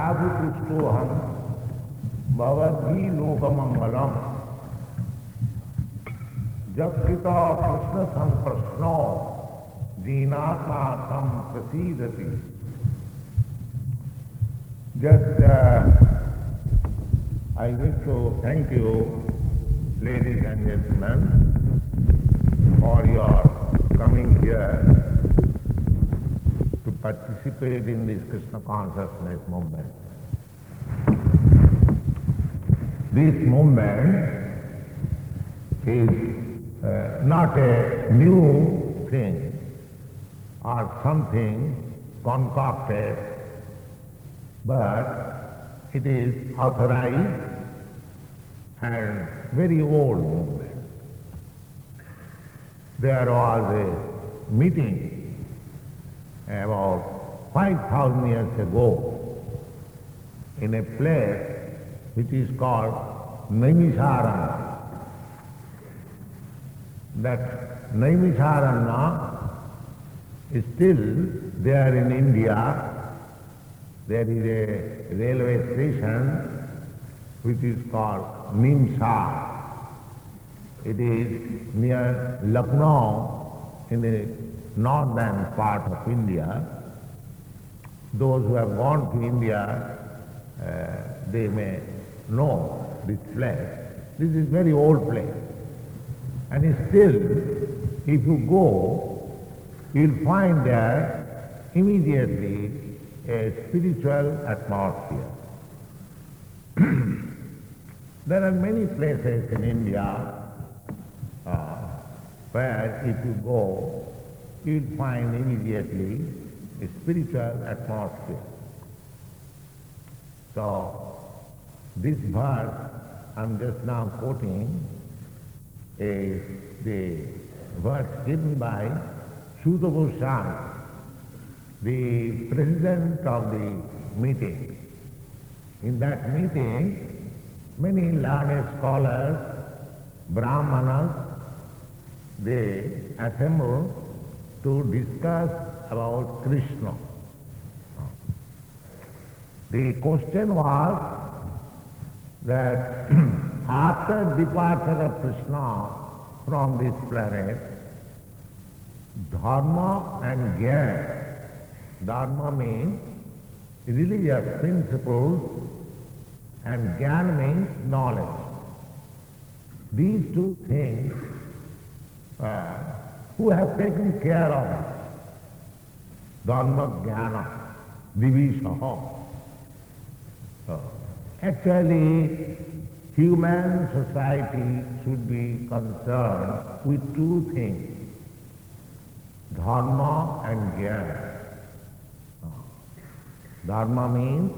भयाभुतुष्टोहम भवद्भी लोकमंगलम जब कृता कृष्ण संप्रश्नो दीनात्मा तम प्रसीदति. Just I wish to thank you, ladies and gentlemen, for your coming here to participate in this Krishna consciousness movement. This movement is not a new thing or something concocted, but it is authorized and very old movement. There was a meeting about 5,000 years ago in a place which is called Naimisharanya. That Naimisharanya is still there in India. There is a railway station which is called Nimsa. It is near Lucknow in the northern part of India. Those who have gone to India, they may know this place. This is very old place. And still, if you go, you'll find there immediately a spiritual atmosphere. There are many places in India where if you go, you'll find immediately a spiritual atmosphere. So, this verse I'm just now quoting is the verse given by Shuddha Goswami, the president of the meeting. In that meeting, many learned scholars, Brahmanas, they assembled to discuss about Krishna. The question was that after departure of Krishna from this planet, dharma and jnana. Dharma means religious principles and jnana means knowledge. These two things, who have taken care of it? Dharma, jnana, divishaha. Actually, human society should be concerned with two things, dharma and jnana. Dharma means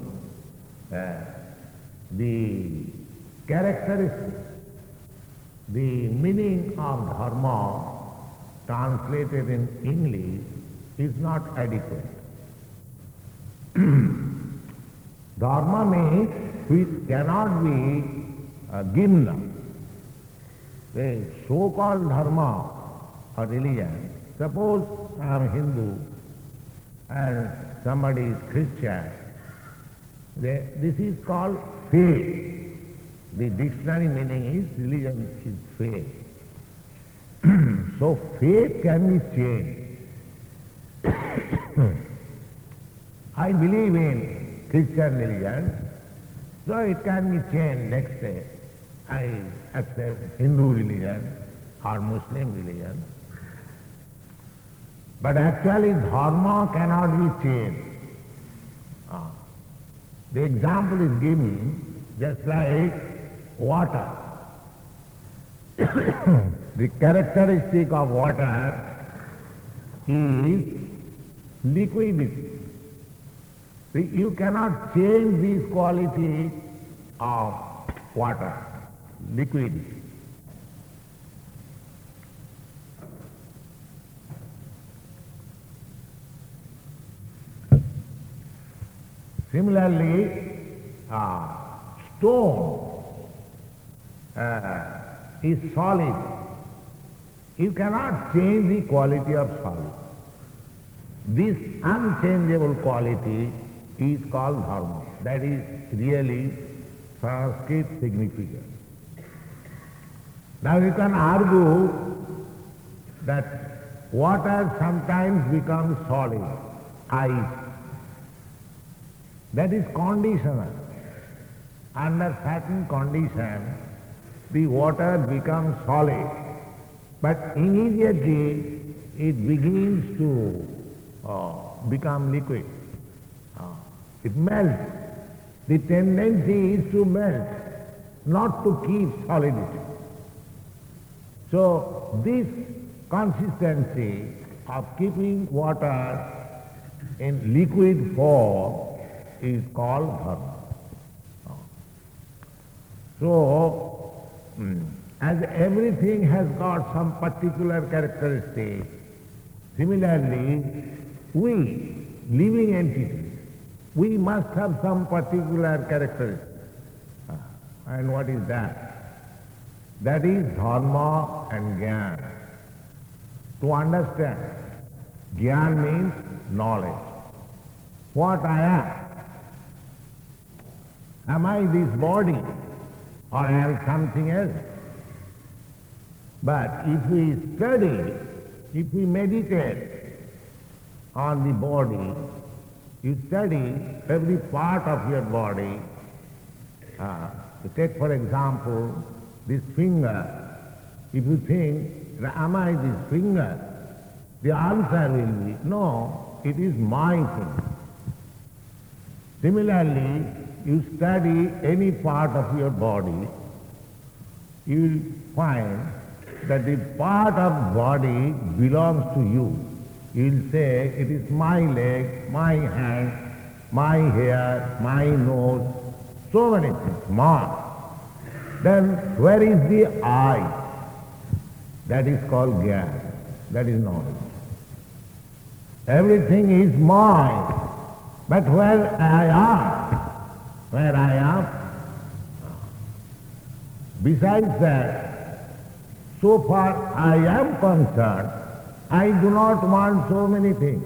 the characteristics, the meaning of dharma translated in English is not adequate. Dharma means which cannot be given. The so-called dharma or religion, suppose I am Hindu and somebody is Christian, this is called faith. The dictionary meaning is religion is faith. So faith can be changed. I believe in Christian religion, so it can be changed next day. I accept Hindu religion or Muslim religion. But actually dharma cannot be changed. The example is given just like water. The characteristic of water is liquidity. You cannot change this quality of water, liquidity. Similarly, stone is solid. You cannot change the quality of solid. This unchangeable quality is called dharma. That is really Sanskrit significance. Now you can argue that water sometimes becomes solid, ice. That is conditional. Under certain conditions, the water becomes solid, but immediately it begins to become liquid. It melts. The tendency is to melt, not to keep solidity. So this consistency of keeping water in liquid form is called dharma. So, as everything has got some particular characteristic, similarly, we, living entities, we must have some particular characteristic. And what is that? That is dharma and jnana. To understand, jnana means knowledge. What I am. Am I this body or am I something else? But if we study, if we meditate on the body, you study every part of your body. You take for example this finger. If you think, am I this finger? The answer will be, no, it is my finger. Similarly, you study any part of your body, you will find that the part of body belongs to you. You will say, it is my leg, my hand, my hair, my nose, so many things, mine. Then where is the I? That is called jnana, that is knowledge. Everything is mine, but where I am, besides that, so far I am concerned, I do not want so many things.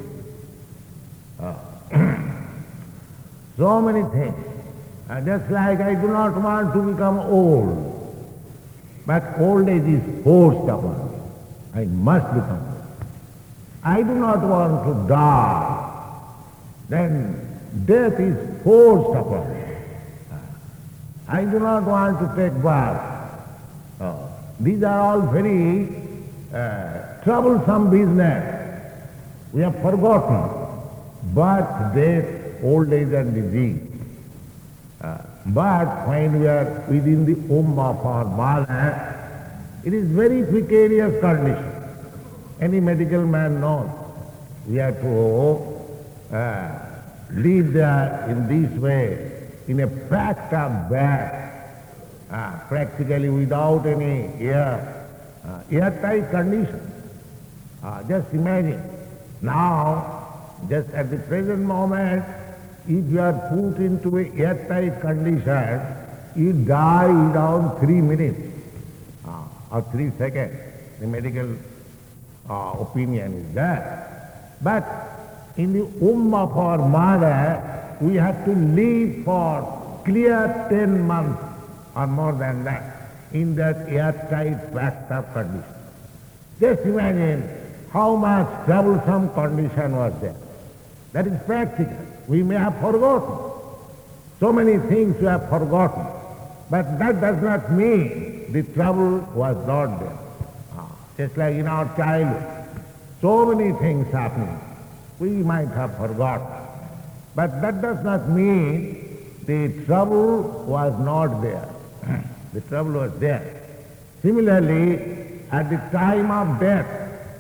So many things. Just like I do not want to become old. But old age is forced upon me. I must become old. I do not want to die. Then death is forced upon me. I do not want to take birth. These are all very troublesome business. We have forgotten birth, death, old age and disease. But when we are within the womb of our mother, it is very precarious condition. Any medical man knows. We have to live there in this way, in a packed up bag, practically without any airtight condition. Just imagine, now, just at the present moment, if you are put into a airtight condition, you die in around 3 minutes or 3 seconds. The medical opinion is that. But in the womb of our mother, we have to live for clear 10 months or more than that in that airtight, packed up condition. Just imagine how much troublesome condition was there. That is practical. We may have forgotten. So many things we have forgotten. But that does not mean the trouble was not there. Just like in our childhood, so many things happening. We might have forgotten. But that does not mean the trouble was not there. The trouble was there. Similarly, at the time of death,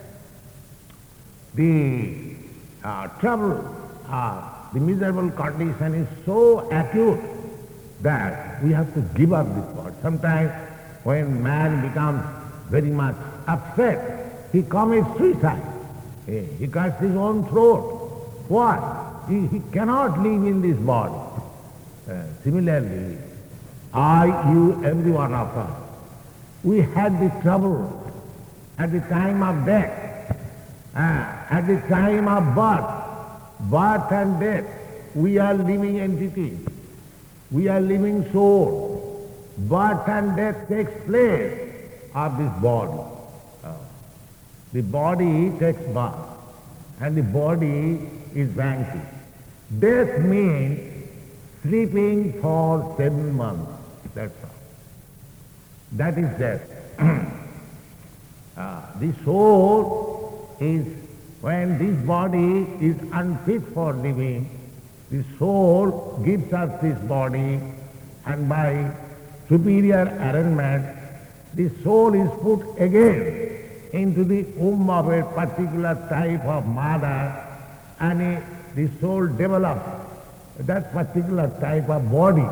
the trouble, the miserable condition is so acute that we have to give up this body. Sometimes when man becomes very much upset, he commits suicide. He cuts his own throat. Why? He cannot live in this body. Similarly, I, you, every one of us, we had the trouble at the time of death, at the time of birth and death. We are living entities. We are living soul. Birth and death takes place of this body. The body takes birth and the body is vanquished. Death means sleeping for 7 months. That's all. That is death. The soul is, when this body is unfit for living, the soul gives us this body, and by superior arrangement, the soul is put again into the womb of a particular type of mother, and the soul develops that particular type of body.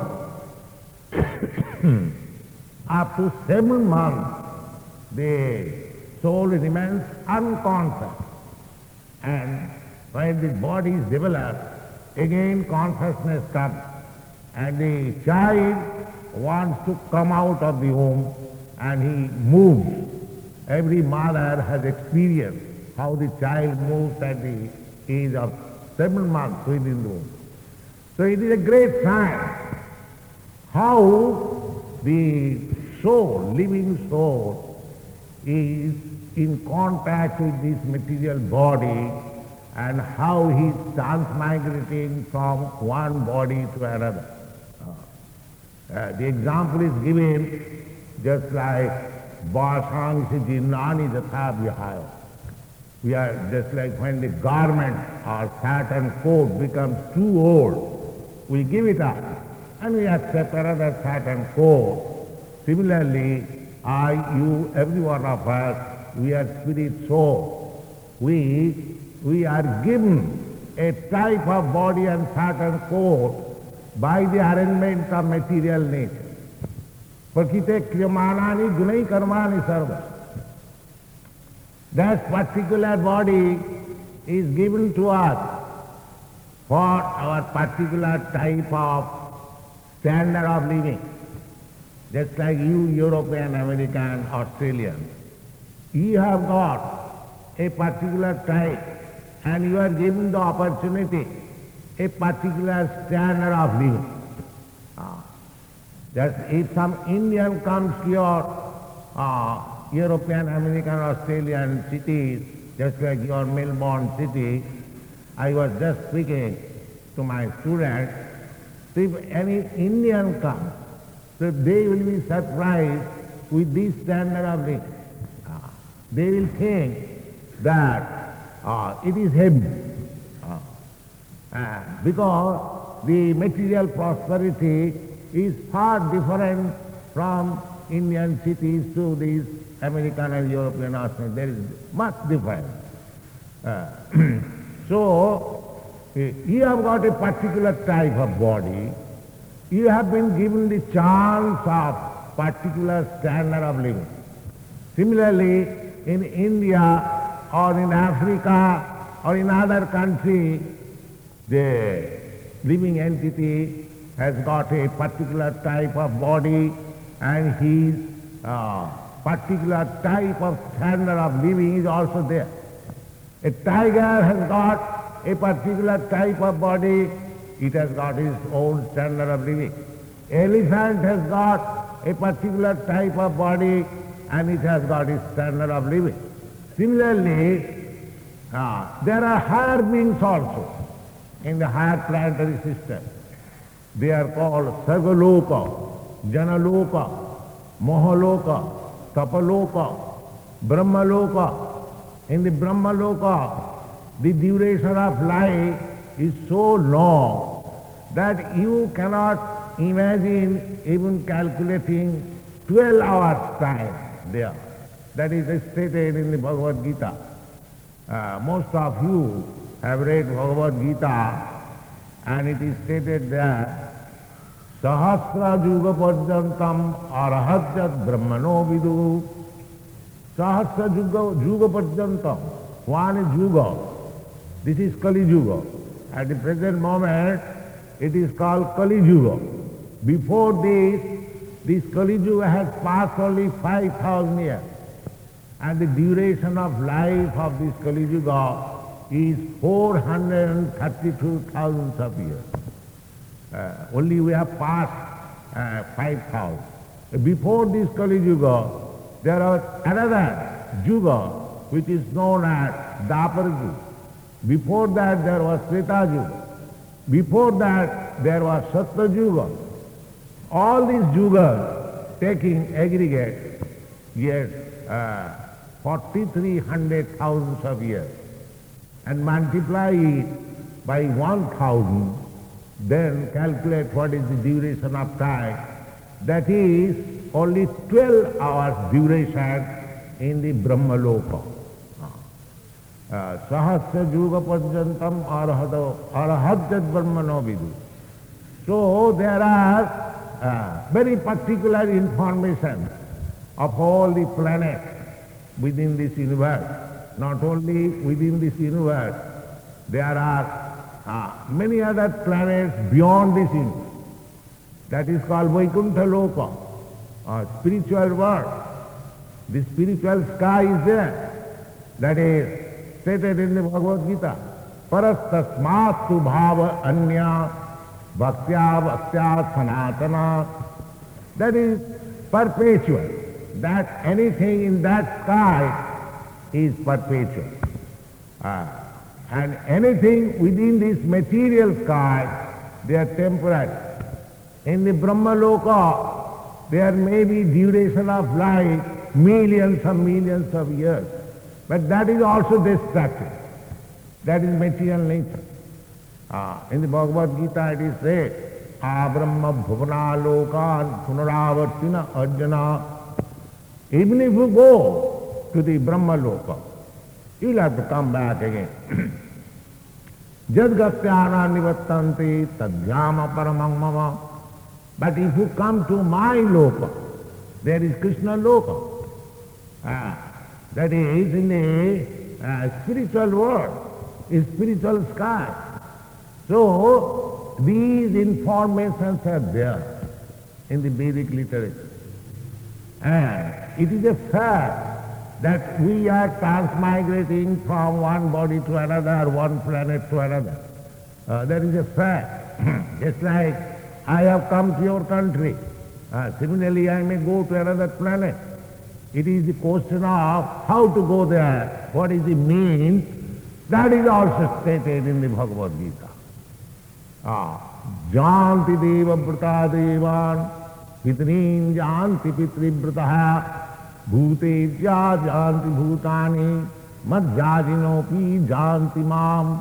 Up to 7 months, the soul remains unconscious. And when the body is developed, again consciousness comes, and the child wants to come out of the womb, and he moves. Every mother has experienced how the child moves at the age of 7 months within the womb. So it is a great sign how the soul, living soul, is in contact with this material body, and how he is transmigrating from one body to another. The example is given just like Vasang Jinnani Jatha Vihayo. We are just like when the garment or satin coat becomes too old, we give it up and we accept another satin coat. Similarly, I, you, every one of us, we are spirit soul. We are given a type of body and satin coat by the arrangement of material nature. Prakite kriyamanani gunai karmani sarva. That particular body is given to us for our particular type of standard of living. Just like you, European, American, Australian, you have got a particular type and you are given the opportunity, a particular standard of living. Just if some Indian comes to your European, American, Australian cities, just like your Melbourne city, I was just speaking to my students, if any Indian comes, so they will be surprised with this standard of living. They will think that it is heavy. Because the material prosperity is far different from Indian cities to these American and European Australian. There is much difference. So, you have got a particular type of body. You have been given the chance of particular standard of living. Similarly, in India or in Africa or in other country, the living entity has got a particular type of body and his particular type of standard of living is also there. A tiger has got a particular type of body, it has got its own standard of living. Elephant has got a particular type of body and it has got its standard of living. Similarly, there are higher beings also in the higher planetary system. They are called Sargaloka, Janaloka, Mohaloka, Tapaloka, Brahmaloka. In the Brahmaloka, the duration of life is so long that you cannot imagine even calculating 12 hours time there. That is stated in the Bhagavad Gita. Most of you have read Bhagavad Gita, and it is stated there, Sahasra Juga Parjantam Arahajat Brahmano Vidu. Sahasra Juga Parjantam. One is Juga. This is Kali Yuga. At the present moment, it is called Kali Yuga. Before this Kali Yuga has passed only 5,000 years. And the duration of life of this Kali Yuga is 432,000 of years. Only we have passed 5,000. Before this Kali Yuga, there was another Yuga which is known as Dapar Yuga. Before that there was Treta Yuga. Before that there was Satya Yuga. All these yugas taking aggregate years, 4,300,000 of years, and multiply it by 1,000, then calculate what is the duration of time. That is only 12 hours duration in the Brahma Loka. Sahasra Yuga Pajantam Arahajat Brahmano Vidu. So there are very particular information of all the planets within this universe. Not only within this universe, there are many other planets beyond this universe. That is called Vaikuntha Loka, or spiritual world. The spiritual sky is there. That is stated in the Bhagavad Gita. Parastasmatu bhava anya bhaktya bhaktya sanatana. That is perpetual. That anything in that sky is perpetual. And anything within this material sky, they are temporary. In the Brahma Loka, there may be duration of life millions of years. But that is also destructive. That is material nature. In the Bhagavad Gita it is said, Abrahma bhuvana lokan punaravartina arjuna. Even if you go to the Brahma Loka, you will have to come back again. Jadgatyana nivattanti tadhyama paramang mama. But if you come to my Loka, there is Krishna Loka. That is in the spiritual world, is spiritual sky. So these informations are there in the Vedic literature. And it is a fact that we are transmigrating from one body to another, one planet to another. That is a fact. Just like I have come to your country. Similarly, I may go to another planet. It is the question of how to go there, what is the means. That is also stated in the Bhagavad Gita. Janti deva brata devan, pitrin janti pitri brataha, bhutevya janti bhutani, madhyajinopi janti mam.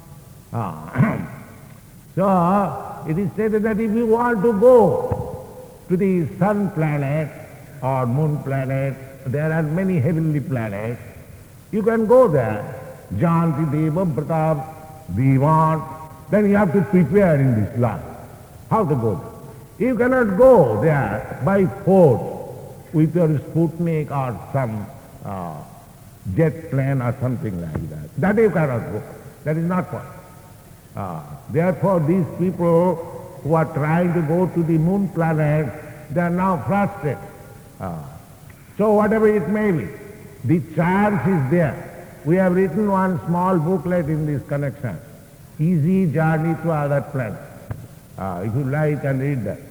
So, it is stated that if you want to go to the sun planet or moon planet, there are many heavenly planets, you can go there. Janti deva brata devan. Then you have to prepare in this life. How to go there? You cannot go there by force with your Sputnik or some jet plane or something like that. That you cannot go. That is not possible. Therefore, these people who are trying to go to the moon planet, they are now frustrated. So whatever it may be, the chance is there. We have written one small booklet in this connection. Easy journey to other planets. If you like, and read that.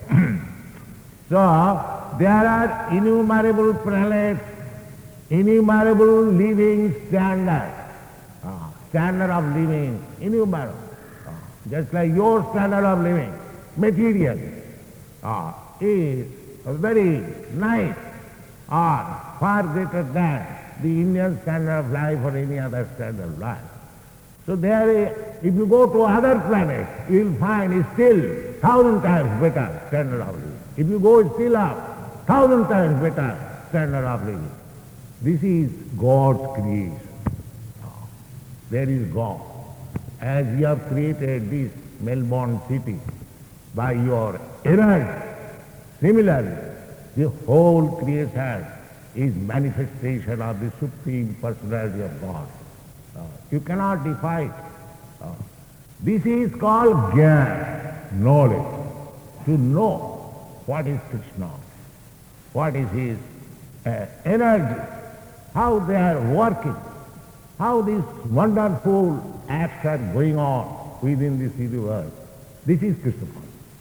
So, there are innumerable planets, innumerable living standards. Standard of living, innumerable. Just like your standard of living, material, is very nice, or far greater than the Indian standard of life or any other standard of life. So there, if you go to other planets, you will find it's still 1,000 times better standard of living. If you go still up, 1,000 times better standard of living. This is God's creation. There is God. As you have created this Melbourne city by your energy, similarly, the whole creation is manifestation of the Supreme Personality of God. You cannot defy it. This is called Gyan, knowledge. To know what is Krishna, what is his energy, how they are working, how these wonderful acts are going on within this universe. This is Krishna.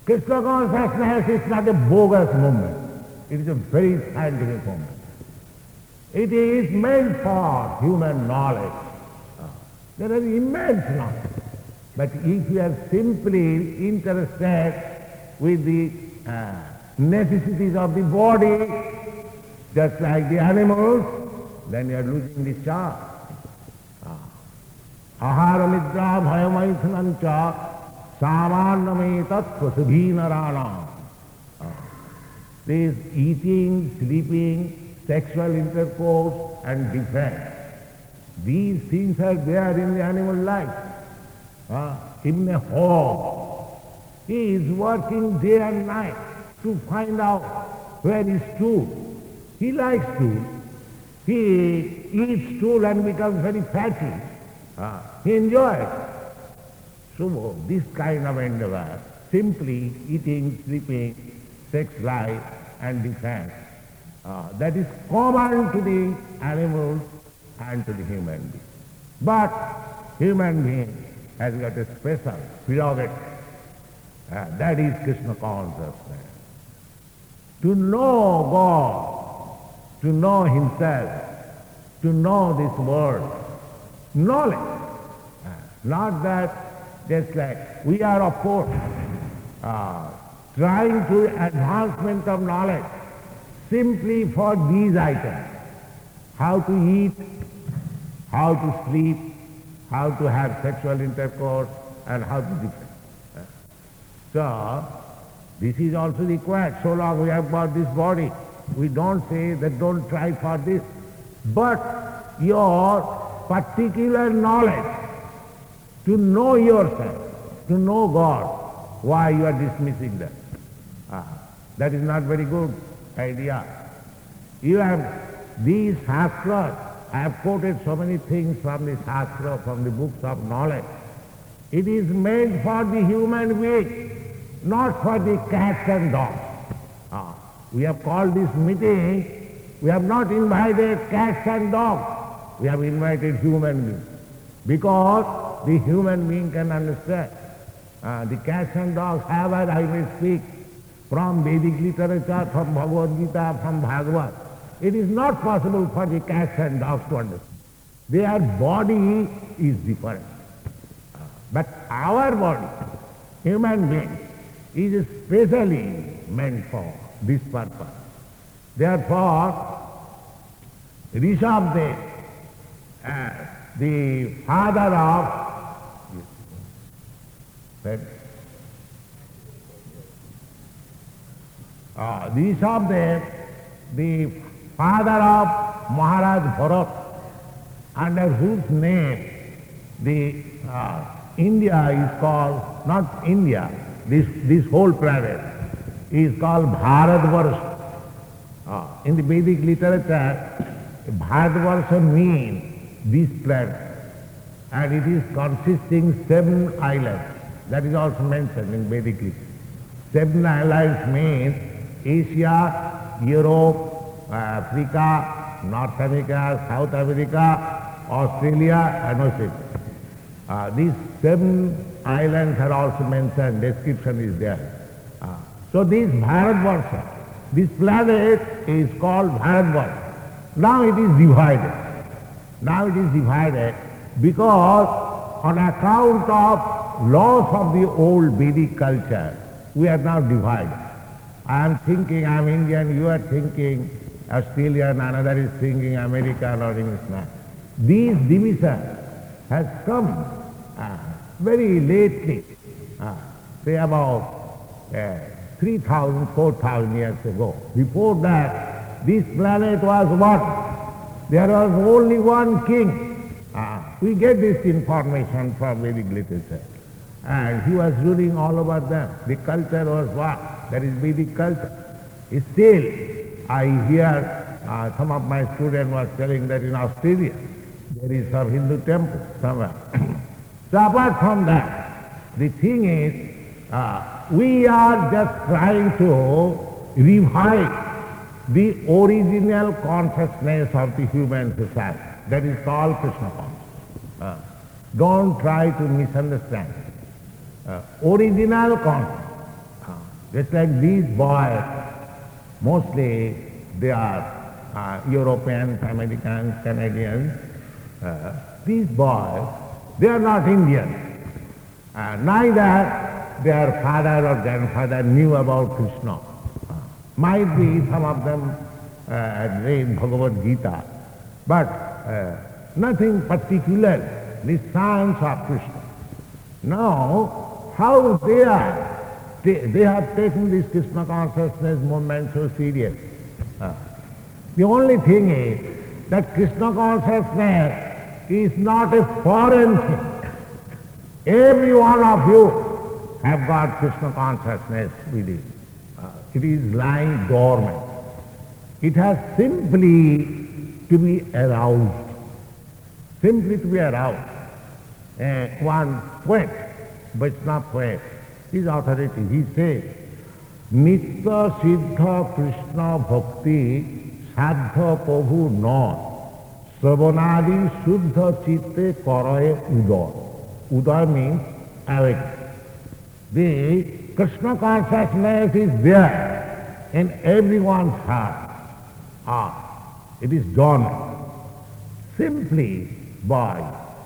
Krishna consciousness is not a bogus movement. It is a very scientific movement. It is meant for human knowledge. There are immense knowledge. But if you are simply interested with the necessities of the body, just like the animals, then you are losing the charm. Ahara nidra bhayamaithanancha samanname tattva subhinarana. This eating, sleeping, sexual intercourse and defense. These things are there in the animal life. In a home, he is working day and night to find out where is stool. He likes stool. He eats stool and becomes very fatty. He enjoys. So this kind of endeavor, simply eating, sleeping, sex life and defense, that is common to the animals and to the human being. But human being has got a special prerogative. That is Krishna consciousness. To know God, to know himself, to know this world. Knowledge. Not that just like we are, of course, trying to advancement of knowledge simply for these items. How to eat, how to sleep, how to have sexual intercourse, and how to defend. So, this is also required. So long we have got this body. We don't say that don't try for this. But your particular knowledge, to know yourself, to know God, why you are dismissing that? That is not very good idea. You have these shastras. I have quoted so many things from the shastra, from the books of knowledge. It is made for the human being, not for the cats and dogs. We have called this meeting, we have not invited cats and dogs. We have invited human beings. Because the human being can understand. The cats and dogs, however I may speak, from Vedic literature, from Bhagavad Gita, from Bhagavad, it is not possible for the cats and dogs to understand. Their body is different. But our body, human being, is specially meant for this purpose. Therefore, Rishabdev, the father of Rishabdev, the father of Maharaj Bharat, under whose name the India is called, not India, this whole planet is called Bharatvarsha. In the Vedic literature, Bharatvarsha means this planet, and it is consisting 7 islands. That is also mentioned in Vedic literature. 7 islands means Asia, Europe, Africa, North America, South America, Australia and Oceania. These 7 islands are also mentioned, description is there. So this Bharatvarsha, this planet is called Bharatvarsha. Now it is divided. Now it is divided because on account of loss of the old Vedic culture, we are now divided. I am thinking I am Indian, you are thinking Australian, another is thinking American or Englishman. These divisions has come very lately, say about 3,000, 4,000 years ago. Before that, this planet was what? There was only one king. We get this information from Vedic literature. And he was ruling all over them. The culture was what? That is Vedic culture. Still, I hear some of my students were telling that in Australia there is some Hindu temple somewhere. So apart from that, the thing is, we are just trying to revive the original consciousness of the human society. That is called Krishna consciousness. Don't try to misunderstand. Original consciousness. Just like these boys, mostly they are Europeans, Americans, Canadians. These boys, they are not Indians. Neither their father or grandfather knew about Krishna. Might be some of them read Bhagavad Gita, but nothing particular, the science of Krishna. Now, how they are, they have taken this Krishna consciousness movement so serious. The only thing is that Krishna consciousness is not a foreign thing. Every one of you have got Krishna consciousness within. It is lying dormant. It has simply to be aroused. Simply to be aroused. One poet, Vaishnava poet, his authority, he says, Nitya Siddha Krishna Bhakti Sadha Prabhu no Savanadi Shuddha Chitte Karaye Uday. Uday means awakening. The Krishna consciousness is there in everyone's heart. It is dormant. Simply by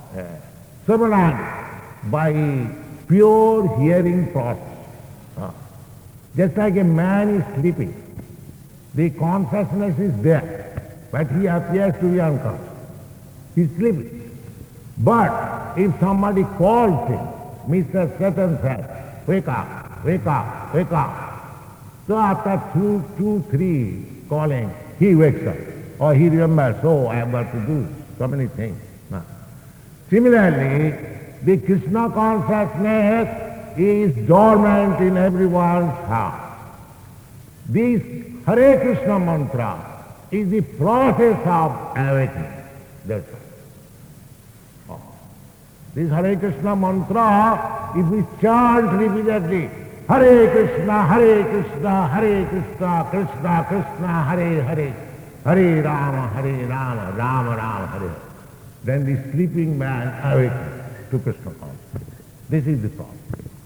samadhi, by pure hearing process. Just like a man is sleeping, the consciousness is there, but he appears to be unconscious. He is sleeping. But if somebody calls him, Mr. Such and such, wake up, wake up, wake up. So after two, three calling, he wakes up. Or he remembers, oh, I have got to do so many things. Similarly, the Krishna consciousness is dormant in everyone's heart. This Hare Krishna mantra is the process of awakening. That's all. This Hare Krishna mantra, if we chant repeatedly, Hare Krishna, Hare Krishna, Hare Krishna, Krishna Krishna, Hare Hare, Hare Rama, Rama Rama, Hare. Then the sleeping man awakens to Krishna consciousness. This is the problem.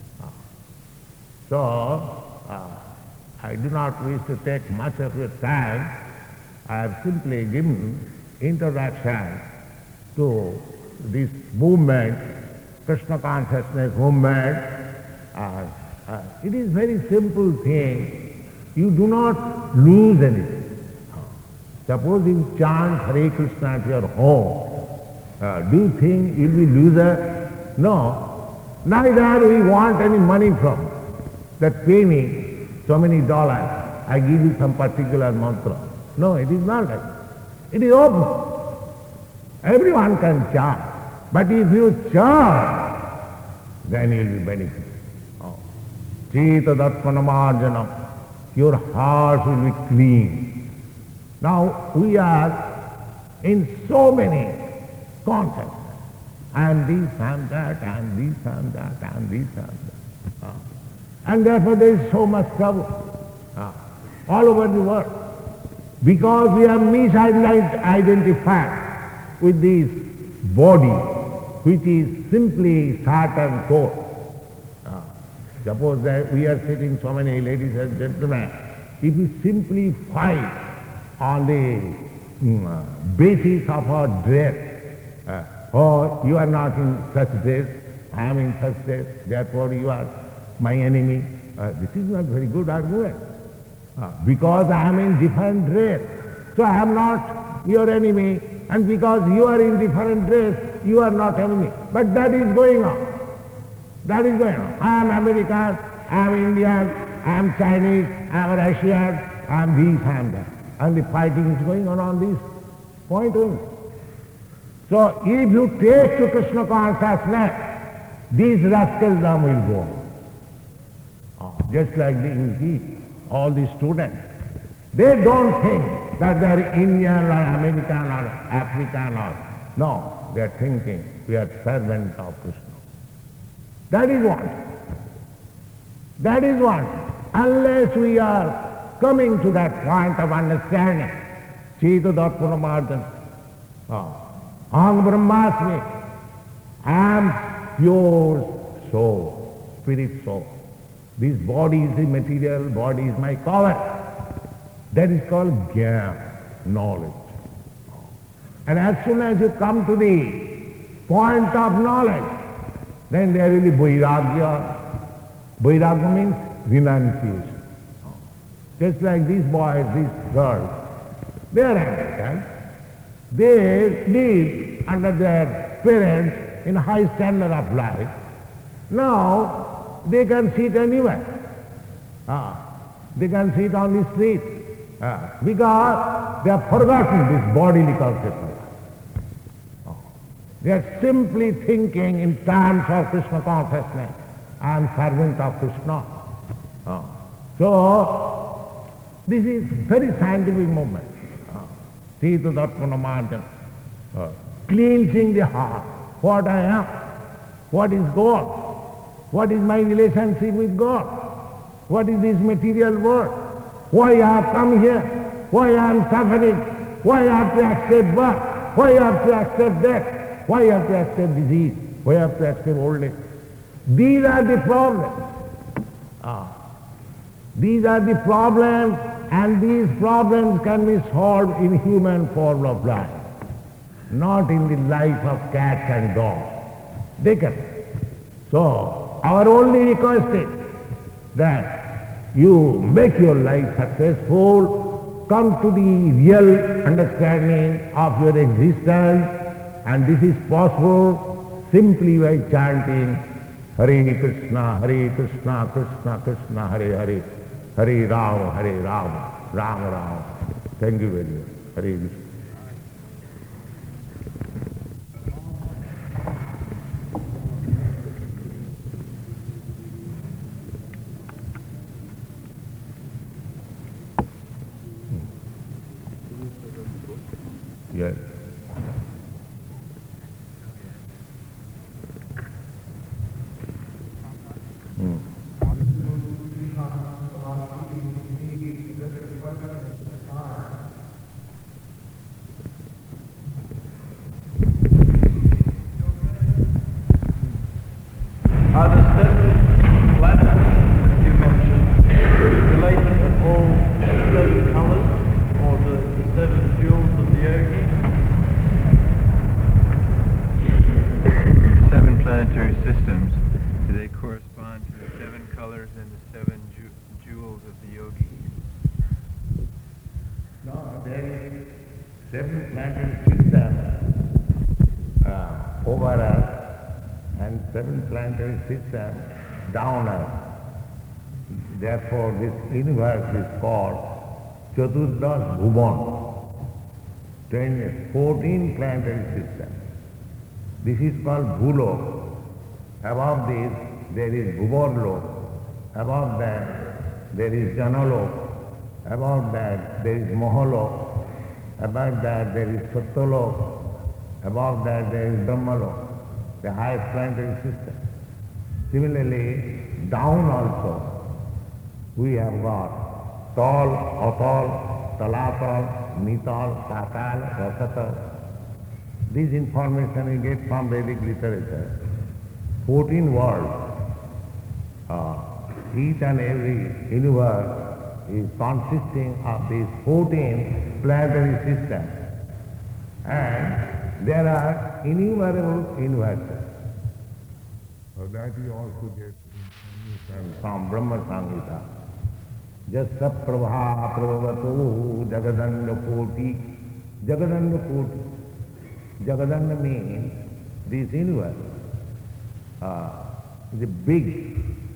So, I do not wish to take much of your time. I have simply given introduction to this movement, Krishna consciousness movement. It is very simple thing. You do not lose anything. Suppose you chant Hare Krishna at your home, do you think you'll be loser? No. Neither we want any money from that pay me so many dollars, I give you some particular mantra. No, it is not like that. It is open. Everyone can chant. But if you chant, then you will be benefited. Cheta Datmanamarjanam. Your heart will be clean. Now we are in so many concepts. And this and that, and this and that, and this and that. And therefore there is so much trouble all over the world. Because we are misidentified with this body, which is simply heart and soul. Suppose that we are sitting so many ladies and gentlemen, if we simply fight on the basis of our dress, oh, you are not in such dress, I am in such dress, therefore you are my enemy. This is not very good argument. Because I am in different dress, so I am not your enemy, and because you are in different dress, you are not enemy. But that is going on. That is going on. I am American, I am Indian, I am Chinese, I am Russian, I am this, I am that. And the fighting is going on this point only. So if you take to Krishna consciousness, these rascaldom will go on. Just like the English, all the students, they don't think that they are Indian or American or African or, no, they are thinking we are servants of Krishna. That is what. That is what. Unless we are coming to that point of understanding, Cheta Datmanamarjanam, Aham Brahmasmi, I am pure soul, spirit soul. This body is the material, body is my cover. That is called jnana, knowledge. And as soon as you come to the point of knowledge, then there will be vairagya. Vairagya means renunciation. Just like these boys, these girls, they are Americans. They live under their parents in high standard of life. Now they can sit anywhere. They can sit on the street because they have forgotten this bodily consciousness. They are simply thinking in terms of Krishna consciousness. I am servant of Krishna. So, this is very scientific movement. Tita Darpana Marjan. Cleansing the heart. What I am. What is God? What is my relationship with God? What is this material world? Why I have come here? Why I am suffering? Why I have to accept birth? Why I have to accept death? Why you have to accept disease? Why you have to accept old age? These are the problems. These are the problems, and these problems can be solved in human form of life, not in the life of cats and dogs. They can. So, our only request is that you make your life successful, come to the real understanding of your existence. And this is possible simply by chanting Hare Krishna, Krishna Krishna, Hare Hare, Hare Rama, Rama Rama. Thank you very much. Hare Krishna. Yes. Are the seven planets you mentioned related to all seven colours or the seven jewels of the yogi? Seven planetary systems, do they correspond to the seven colors and the seven jewels of the yogi? No, there is seven planetary systems over us and seven planetary systems down us. Therefore, this universe is called Chaturdas Bhuvan, 14 planetary systems. This is called Bhulok. Above this, there is Bhuvanlok. Above that, there is Janalok. Above that, there is Mahalok. Above that, there is Satyalok. Above that, there is Brahmalok, the highest planetary system. Similarly, down also, we have got Tal, Atal, Talatal, Nital, Patal, Rasatal. This information we get from Vedic literature. 14 worlds. Each and every universe is consisting of these 14 planetary systems. And there are innumerable universes. So that we also get information from Brahma Samhita. Jasa prabha prabhavato jagadanda koti. Jagadanda koti. Jagadanda means this universe is a big,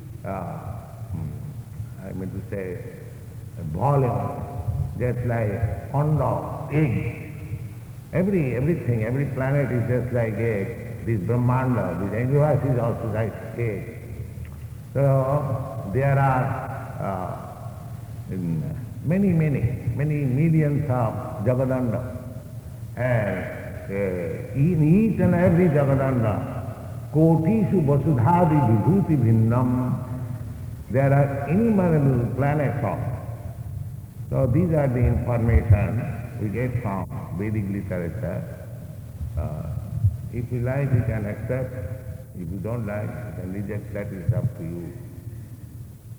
I mean to say, volume, just like Anda, egg. Everything, every planet is just like egg. This Brahmanda, this universe is also like egg. So there are many millions of Jagadanda. And in each and every Jagadanda, Kotishu Vasudhadi Vibhuti Bhinnam, there are innumerable planets of. So these are the information we get from Vedic literature. If you like, you can accept. If you don't like, you can reject. That is up to you.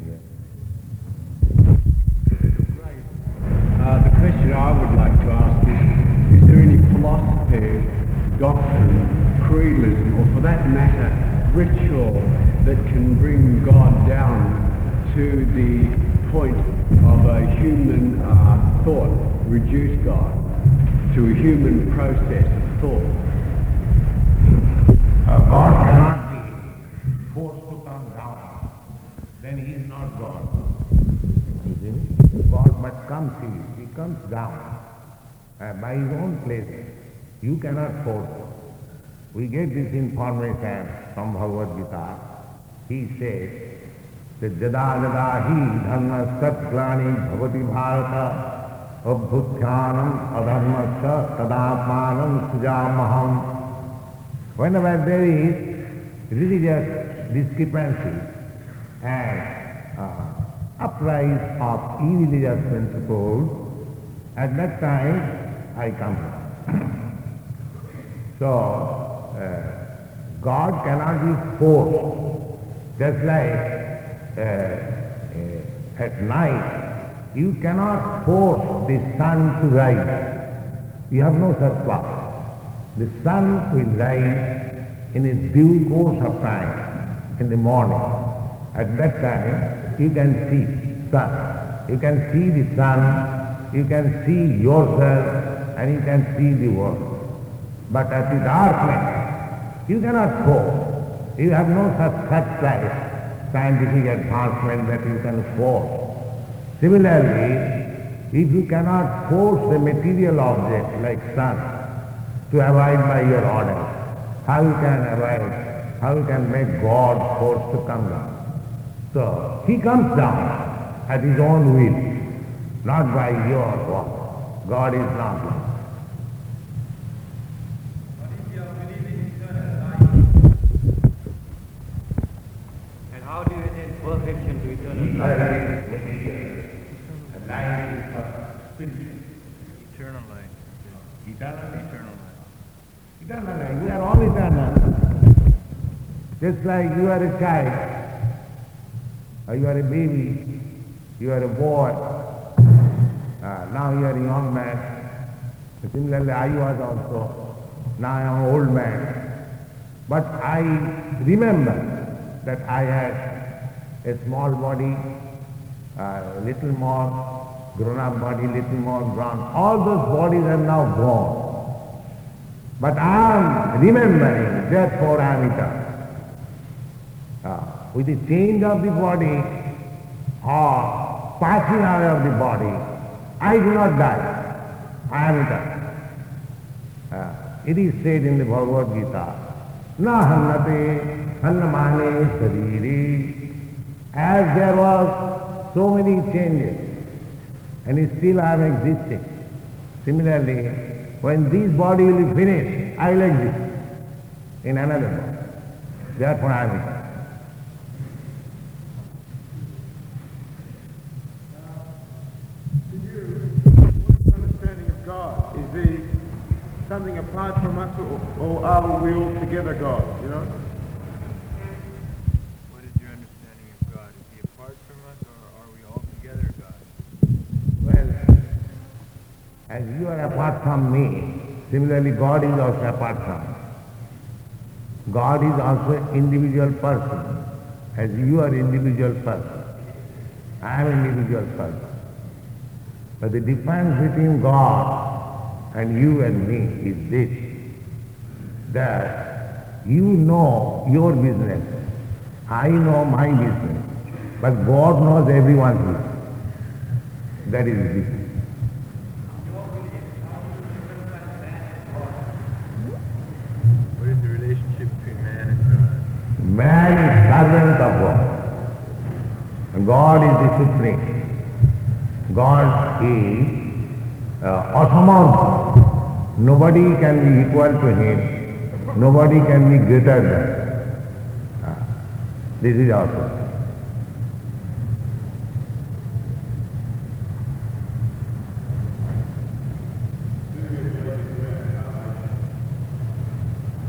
The question I would like to ask is there any philosophy, doctrine, creedalism, or for that matter, ritual that can bring God down to the point of a human thought, reduce God to a human process of thought? God cannot be forced to come down. Then he is not God. You see? God must come to you. He comes down by his own pleasure. You cannot force him. We get this information from Bhagavad Gita. He says that Jada Jada hi dharma sat glani bhavati bharata abhutyanam adharmasya tadapmanam sujamaham. Whenever there is religious discrepancy and uprise of irreligious principles, at that time I come. So, God cannot be forced. Just like at night, you cannot force the sun to rise. You have no such power. The sun will rise in its due course of time in the morning. At that time, you can see sun. You can see the sun, you can see yourself, and you can see the world. But at the darkness, you cannot force. You have no such scientific advancement that you can force. Similarly, if you cannot force the material object like sun to abide by your orders, how you can abide, how you can make God forced to come down? So, he comes down at his own will, not by your will. God is not like. And how do you attain perfection to eternal life? Eternal life. Eternal life. Eternal life. We are all eternal. Just like you are a child, or you are a baby, you are a boy, now you are a young man. Similarly, I was also. Now I am an old man. But I remember that I had a small body, little more grown-up body, little more grown. All those bodies are now gone. But I am remembering, therefore I am eternal. With the change of the body or passing away of the body, I do not die. I am eternal. It is said in the Bhagavad Gita, Na hannate hannamane sariri. As there was so many changes, and still I am existing. Similarly, when this body will be finished, I will exist in another body. Therefore I am eternal. Understanding of God, is he something apart from us, or are we all together God, you know? What is your understanding of God? Is he apart from us, or are we all together God? Well, as you are apart from me, similarly God is also apart from me. God is also an individual person, as you are individual person. I am an individual person. But the difference between God and you and me is this, that you know your business, I know my business, but God knows everyone's business. That is the difference. What is the relationship between man and God? Man is servant of God. And God is the supreme. God is asama. Nobody can be equal to him. Nobody can be greater than. This is also.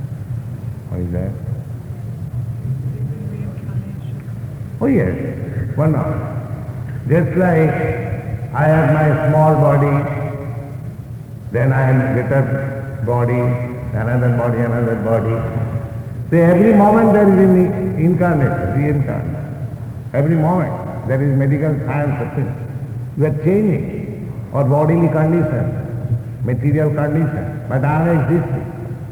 What is that? Oh yes. One hour. Just like I have my small body, then I have greater body, another body. So every moment there is an incarnation, reincarnation. Every moment there is medical science of things. We are changing our bodily condition, material condition, but I am existing.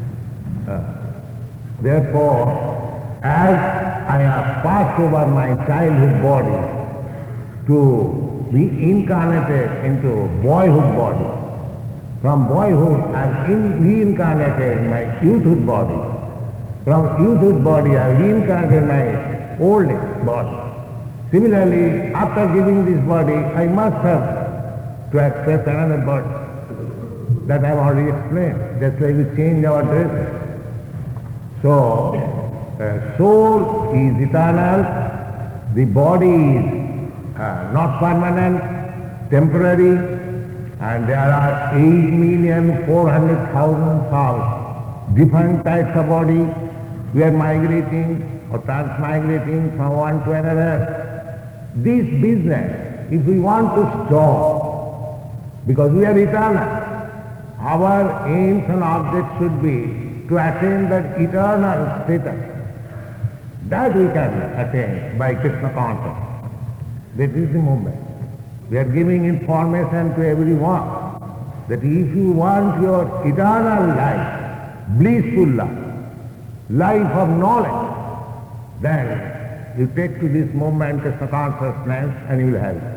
Therefore, as I have passed over my childhood body to be incarnated into boyhood body, from boyhood I am reincarnated in my youthhood body. From youthhood body I have reincarnated my old age body. Similarly, after giving this body, I must have to accept another body. That I have already explained. That's why we change our dresses. So, soul is eternal, the body is not permanent, temporary, and there are 8,400,000 souls, different types of body. We are migrating or transmigrating from one to another. This business, if we want to stop, because we are eternal, our aims and objects should be to attain that eternal status. That we can attain by Krishna consciousness. That is the movement. We are giving information to everyone that if you want your eternal life, blissful life of knowledge, then you take to this movement Krishna consciousness and you will have it.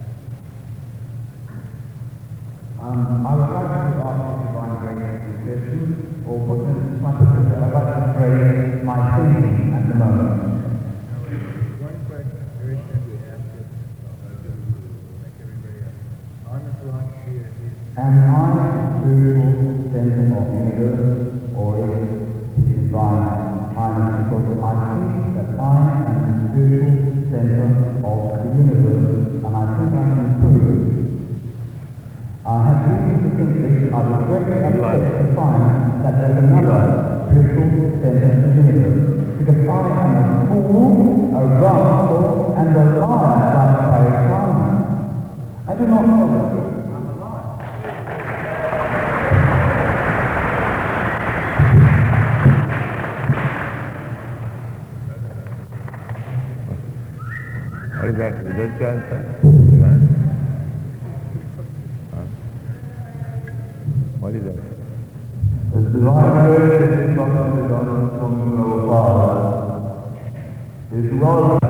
I would like to ask Divine Grace a question, or put this much I'd like to pray my thinking at the moment. One question very simply asked it like everybody else. On the philosophy of his Am I the spiritual center of the universe, or is it divine kindness because I think that I am the spiritual center of the universe, and I think I can prove it. I have reason to think this. I was very upset to find that there is another spiritual center of the universe, because I am a fool, a rascal, and a liar like Harry Simon. I do not follow you. What is that? Is that the answer? What is that? The divine grace is not from the Father, is rather